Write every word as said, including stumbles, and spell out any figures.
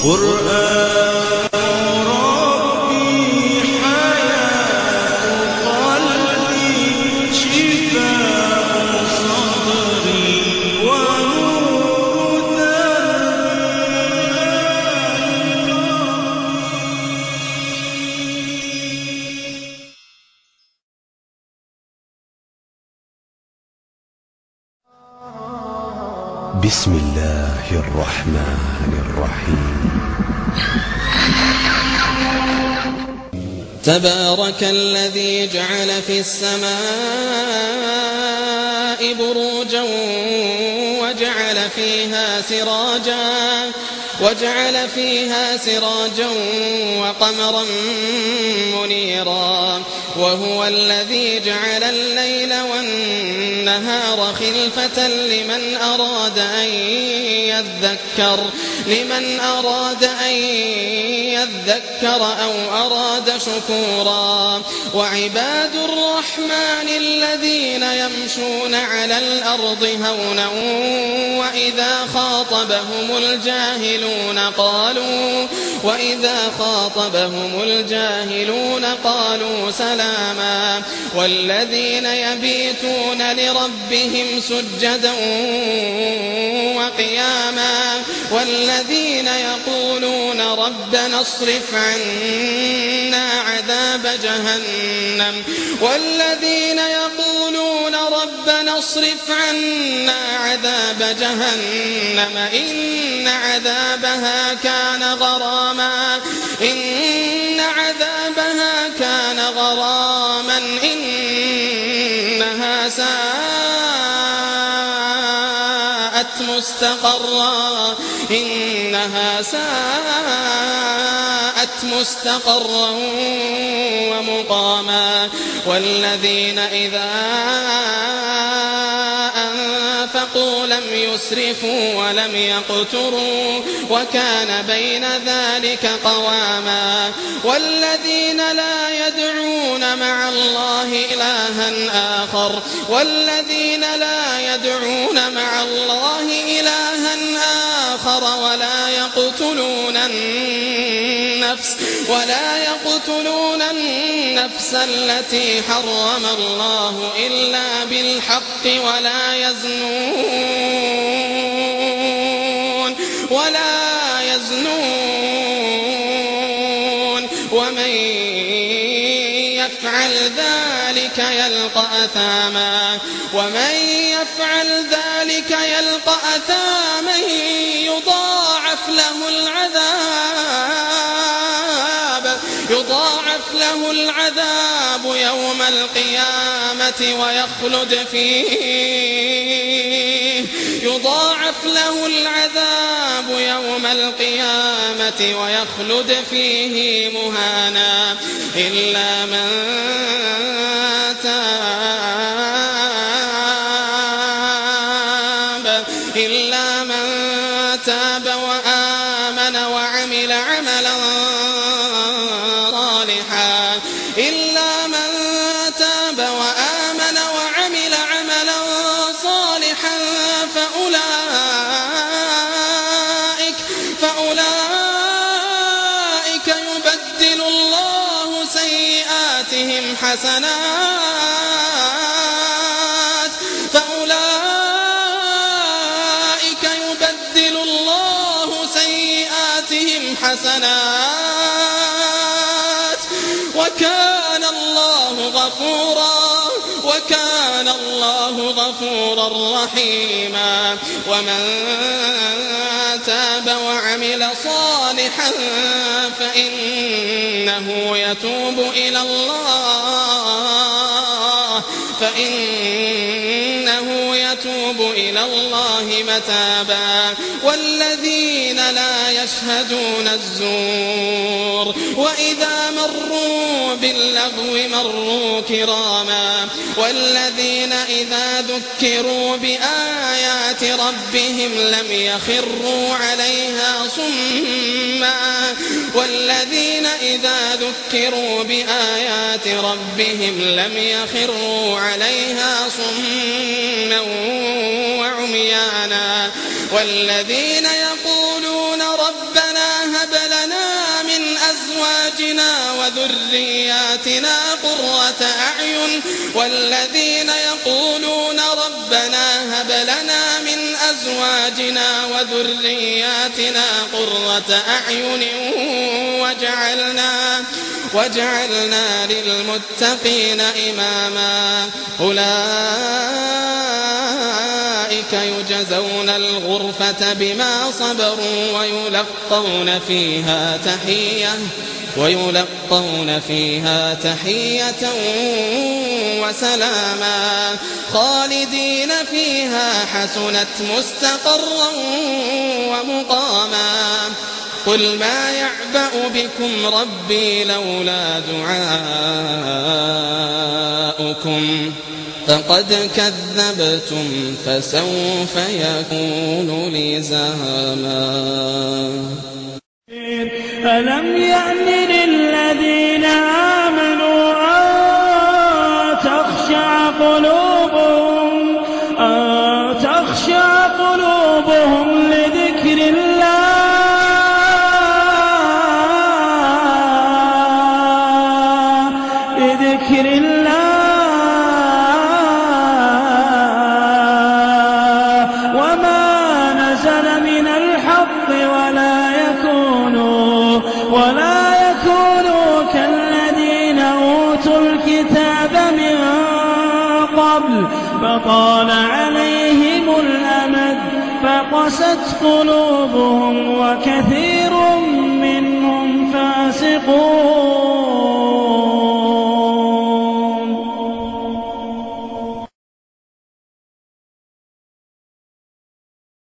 قرآن ربي حياة قلبي شفاء صدري ونور دربي. بسم الله الرحمن الرحيم. تبارك الذي جعل في السماء بروجا وجعل فيها سراجا وجعل فيها سراجا وقمرا منيرا وهو الذي جعل الليل والنهار خلفة لمن أراد أن يذكر لمن أراد أن يذكر أو أراد شكورا وعباد الرحمن الذين يمشون على الأرض هونا وإذا خاطبهم الجاهلون قالوا وإذا خاطبهم الجاهلون قالوا سلاما والذين يبيتون لربهم سجدا وقياما والذين يقولون ربنا اصرف عنا عذاب جهنم والذين يقولون ربنا اصرف عنا عذاب جهنم إن عذابها كان غراما إن عذابها كان غراما إنها ساءت مستقرا إنها ساءت مستقرا ومقاما والذين إذا أنفقوا لم يسرفوا ولم يقتروا وكان بين ذلك قواما والذين لا يدعون مع الله إلها آخر والذين لا يدعون مع الله إلها آخر ولا يقتلون النفس ولا يقتلون النفس التي حرم الله إلا بالحق ولا يزنون ولا يزنون ومن يفعل ذلك يلقى أثاما ومن يفعل ذلك يلقى أثاما يضاعف له العذاب يضاعف له العذاب يوم القيامة ويخلد فيه يضاعف له العذاب يوم القيامة ويخلد فيه مهانا إلا من تاب إلا من تاب وآمن وعمل عملا صالحا إلا من تاب وآمن وعمل عملا صالحا فأولئك فأولئك يبدل الله سيئاتهم حسنات فأولئك يبدل الله سيئاتهم حسنات وكان الله غفورا وكان الله غفورا رحيما ومن تاب وعمل صالحا فإنه يتوب إلى الله فإنه يتوب إلى الله متابا والذين لا يشهدون الزور وإذا مروا باللغو مروا كراما والذين إذا ذكروا بآيات ربهم لم يخروا عليها صما والذين إذا ذكروا بآيات ربهم لم يخروا عليها صما وعميانا والذين يقولون ربنا أزواجنا وذرياتنا قرة أعين والذين يقولون ربنا هب لنا من أزواجنا وذرياتنا قرة أعين وجعلنا وجعلنا للمتقين إماما أولئك يجزون الغرفة بما صبروا ويلقون فيها تحية ويلقون فيها تحية وسلاما خالدين فيها حسنت مستقرا ومقاما قل ما يعبأ بكم ربي لولا دعاؤكم فقد كذبتم فسوف يكون لزاما ألم يأن للذين آمنوا أن تخشع قلوبهم أن تخشع قلوبهم لذكر الله لذكر الله وما نزل من الحق ولا يكونوا ولا يكونوا كالذين أوتوا الكتاب من قبل فطال عليهم الأمد فقست قلوبهم وكثير منهم فاسقون